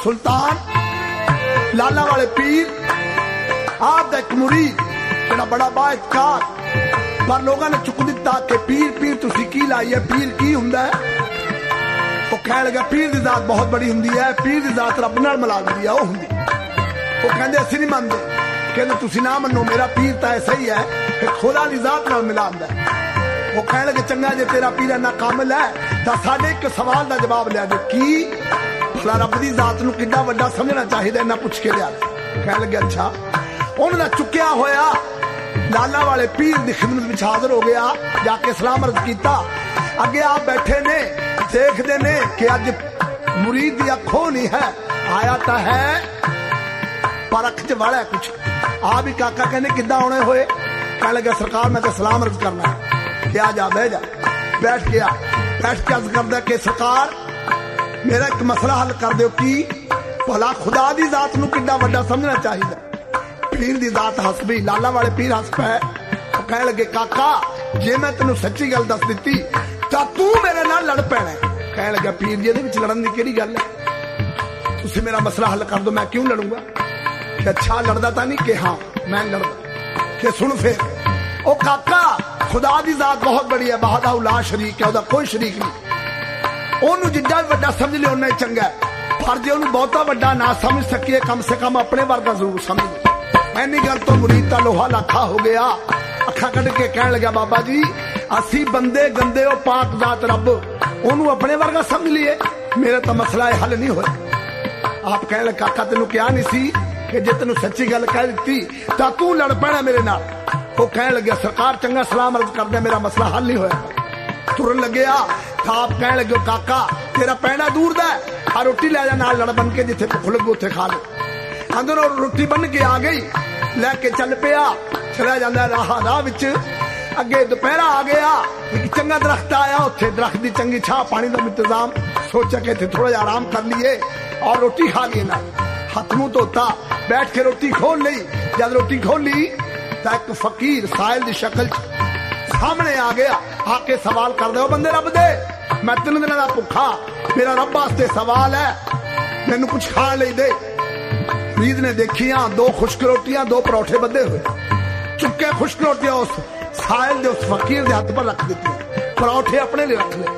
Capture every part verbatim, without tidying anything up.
सुल्तान लाला वाले पीर आप दा एक मुरीद जेड़ा बड़ा बाइतकार, पर लोगों ने चुक दिता कि पीर पीर तुसी की लाई है, पीर की हुंदा है? वो कह लगा पीर दी जात बहुत बड़ी हुंदी है, पीर दी जात रब नाल मिला दी है वो हुंदी। वो कहंदे असीं नहीं मनदे, कहंदे तुसी ना मनो, मेरा पीर तो ऐसा ही है कि खुदा दी जात नाल मिलांदा है। वो कह लगे चंगा जे तेरा पीर इन्ना कामिल है तां साडे एक सवाल दा जवाब लिया दे, की भला रब दी जात नूं किड्डा वड्डा समझना चाहिदा, इन्ना पुछ के लिया। कह लगे अच्छा। उन्होंने चुकया होया लाला वाले पीर की खिदमत में हाजिर हो गया, जाके सलाम अर्ज किया। अगे आप बैठे ने, देखते ने कि अज मुरीद की अखो नहीं है, आया तो है पर अख च वाला है कुछ। आप भी काका कहने किदा आने हुए? कह लगे सरकार मैं तो सलाम अर्ज करना है। क्या जा बह जा, बैठ गया। बैठ के अर्ज करदा कि सरकार मेरा एक मसला हल कर दो, की भला खुदा दी जात नूं किड्डा वड्डा समझना चाहिए? पीर दी जात हस पई, लाला वाले पीर हस पे। कह लगे काका जे मैं तेन सच्ची गल दस दी तो तू मेरे नाल लड़ पैना। कह लगा पीर जी ये लड़न की केड़ी गल है, तुसी मेरा मसला हल कर दो, मैं क्यों लड़ूंगा? कि अच्छा लड़दा तो नहीं? कि हाँ मैं लड़दा। कि सुन फिर ओ काका खुदा दी जात बहुत बड़ी है, बहादा ला शरीक है, कोई शरीक नहीं। ओनू जिड्डा भी वड्डा समझ लिया उन्ना ही चंगा है, पर जे ओनू बहुता वड्डा ना समझ सकिए कम से कम अपने वर्गा जरूर समझ लो। इन्नी गल तो मुरीद का लोहा लाखा हो गया। अखा कट के कह लगा बाबा जी असी बंदे गंदे ओ पाक जात रब ओनू अपने वर्गा समझ लिए, मेरा तो मसला हल नहीं होया। आप कह लगे काका तेन क्या नहीं सी कि जे तेन सच्ची गल कह दी तो तू लड़ पैना मेरे नाल? वो कह लगे सरकार चंगा सलाम अर्ज कर दे, मेरा मसला हल नहीं होया। तुरन लगे आप कह लगे काका तेरा पैना दूर दा है, रोटी लै जा नाल लड़ बन के, जिथे भुख लगू उथे खा लो। अंदर रोटी बन के आ गई, लैके चल पिया, चला जाता राह राह विच। अगे दोपहरा आ गया, एक चंगा दरख्त आया, उत्थे दरख्त की चंगी छाह पानी का इंतजाम, सोचा कि इत्थे थोड़ा आराम कर लिए और रोटी खा ली ना। हथ मुंह धोता, बैठ के रोटी खोल ली। जब रोटी खोली तो एक फकीर साहिल की शक्ल सामने आ गया, आके सवाल कर दो बंदे रब दे, मैं तीन दिन का भुखा, मेरा रब वास्ते सवाल है, मैनू कुछ खाण लई दे। मुरीद ने देखिया दो खुश्क रोटियां, दो परोठे बंधे हुए, चुके खुश्क रोटियां उस साहिल दे उस फकीर दे हाथ पर रख दी, परोठे अपने लिए रख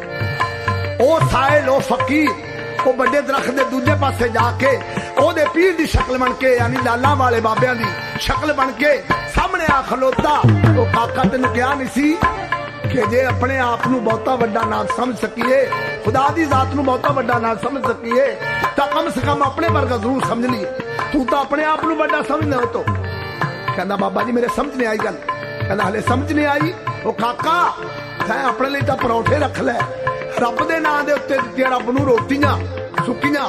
ले। ओ साहिल ओ फकीर वो बड़े दरख्त दे दूजे पासे जाके ओदे पीर दी शक्ल बन के, यानी लाला वाले बाबियां दी शक्ल बन के सामने आ खलोता। तो काका तेन क्या नहीं सी कि जे अपने आप नू बहुता वड्डा ना समझ सकीए, खुदा दी जात नू बहुता वड्डा ना समझ सकीए, तो कम से कम अपने वर्गा जरूर समझ लीए। तू तो अपने आप नू वड्डा समझना हो तो। कहना बाबा जी मेरे समझ नहीं आई गल। कहना हले समझ नहीं आई? वो काका तैं अपने लिए तो परौठे रख लै, रब दे नां दे उत्ते दित्तियां रब नू रोटियां सुक्कियां,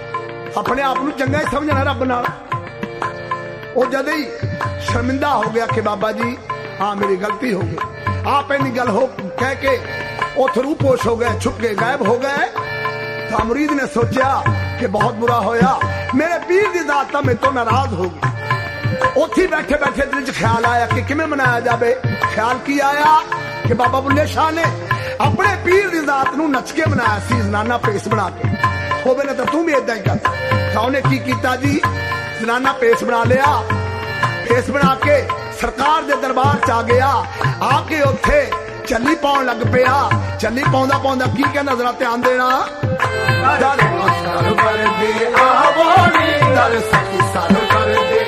अपने आप नू चंगा ही समझना रब नाल। वो जद ही शर्मिंदा हो गया कि बाबा जी हाँ मेरी गलती हो गई। आप इन्नी गल हो कह के उथ रूपोश हो गए, छुप गए, गायब हो गए। तो मुरीद ने सोचा कि बहुत बुरा होया, मेरे पीर दी जात मेरे तो नाराज हो गई। उथे बैठे बैठे दिल च ख्याल आया कि किमें मनाया जाए। ख्याल की आया कि बाबा बुल्ले शाह ने अपने पीर दी जात नू नच के बनाया सी, जनाना पेस बना के, होवे ना तो तू भी इदा ही कर। तो उन्हें की कीता जी, जनाना पेस बना लिया, पेस बना के सरकार दे दरबार च आ गया। आके उथे चली पाउन लग पिया। चली पाउंदा पाउंदा की कहना जरा ध्यान देना, दर कर दे आवो नी दर सखी सर कर दे